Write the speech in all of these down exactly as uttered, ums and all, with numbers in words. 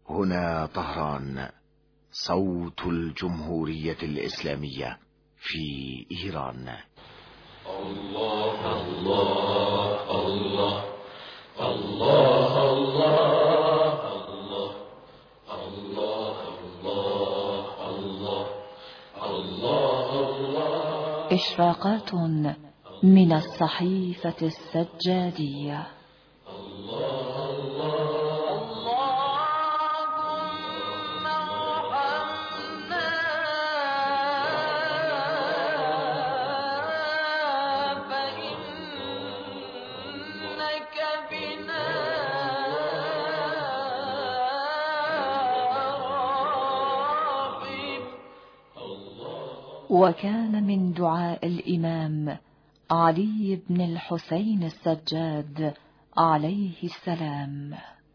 هنا طهران، صوت الجمهورية الإسلامية في إيران. الله الله الله الله الله الله الله الله الله. إشراقات من الصحيفة السجادية. وكان من دعاء الإمام علي بن الحسين السجاد عليه السلام.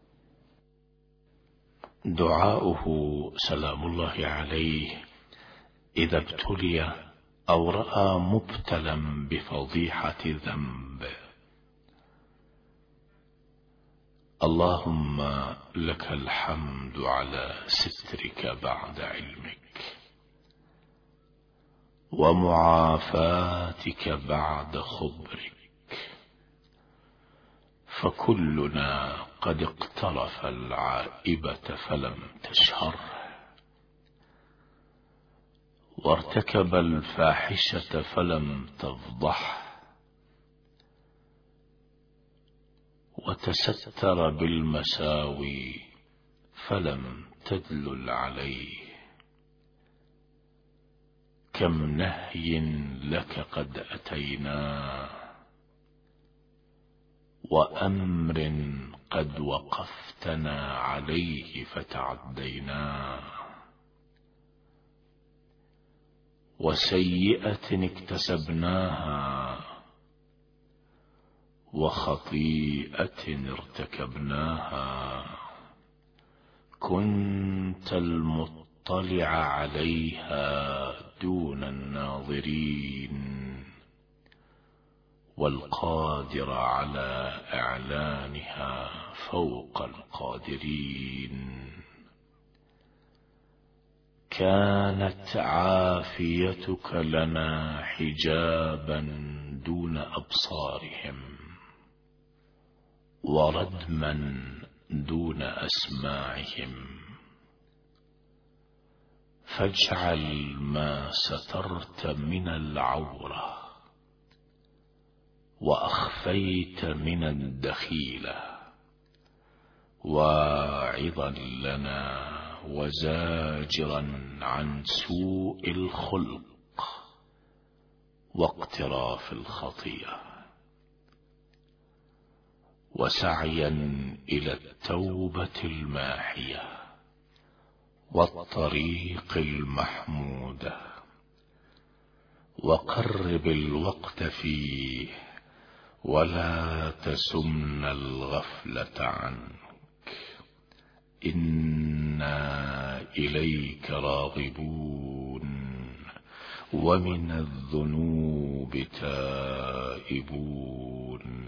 دعاؤه سلام الله عليه إذا ابتلي أو رأى مبتلا بفضيحة ذنب: اللهم لك الحمد على سترك بعد علمك ومعافاتك بعد خبرك، فكلنا قد اقترف العائبة فلم تشهره، وارتكب الفاحشة فلم تفضحه، وتستر بالمساوي فلم تدلل عليه. كم نهي لك قد أتينا، وأمر قد وقفتنا عليه فتعدينا، وسيئة اكتسبناها وخطيئة ارتكبناها، كنت المطلع عليها دون الناظرين، والقادر على إعلانها فوق القادرين. كانت عافيتك لنا حجابا دون أبصارهم، وردما دون أسماعهم، فاجعل ما سترت من العورة وأخفيت من الدخيلة واعظا لنا وزاجرا عن سوء الخلق واقتراف الخطيئة، وسعيا إلى التوبة الماحية والطريق المحمودة، وقرب الوقت فيه ولا تسمن الغفلة عنك. إنا إليك راغبون ومن الذنوب تائبون.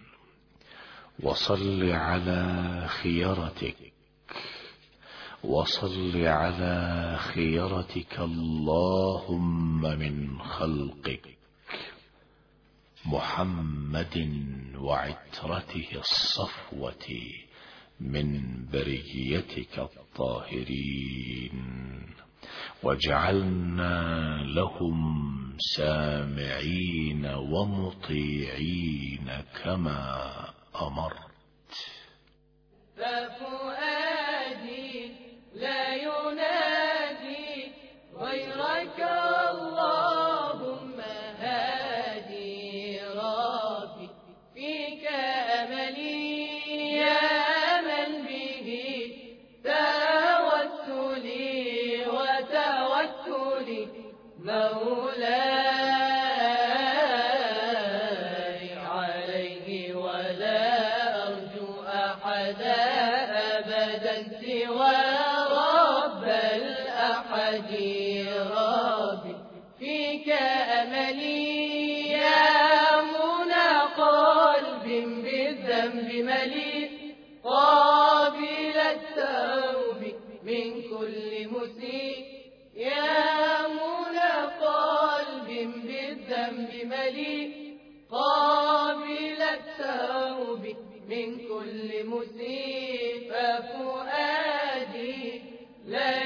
وصل على خيرتك وصل على خيرتك اللهم من خلقك محمد وعترته الصفوة من بريتك الطاهرين، واجعلنا لهم سامعين ومطيعين كما أمرت. ففؤادي لا ينادي غيرك اللهم هادي ربي، فيك أملي يا من به توسلي وتوكلي مولاي عليه، ولا أرجو أحدا أبدا سوى رب الأحد ربي، فيك أملي يا منى قلب بالذنب مليء قابل التوب من كل مسيء يا منى قلب بالذنب مليء قابل التوب من كل مسيء ففؤادي لا